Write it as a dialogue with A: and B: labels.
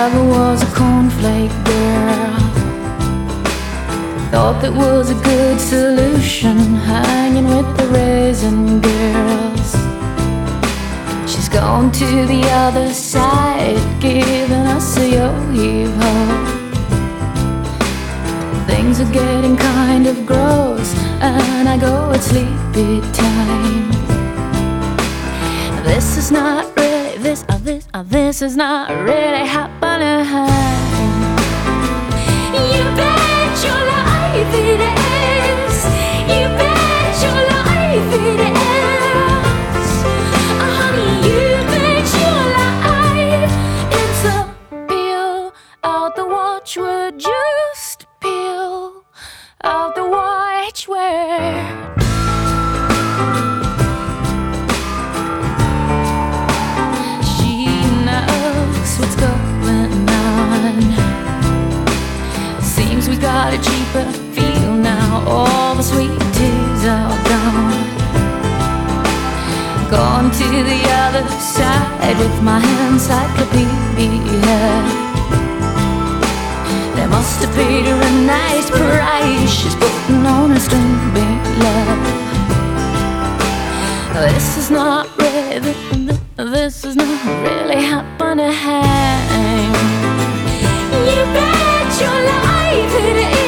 A: never was a cornflake girl. Thought that was a good solution, hanging with the raisin girls. She's gone to the other side, giving us a yo-yo. Things are getting kind of gross, and I go at sleepy time. This is not really, this is not really happening. You bet your life it is. You bet your life it is. Honey, you bet your life. It's a peel out the watchword, just peel out the watchword. What's going on? Seems we got a cheaper feel now. All the sweet teas are gone. Gone to the other side with my encyclopedia. They must have paid her a nice price. She's putting on a string love. This is not really, this is not really happening. You bet your life it is.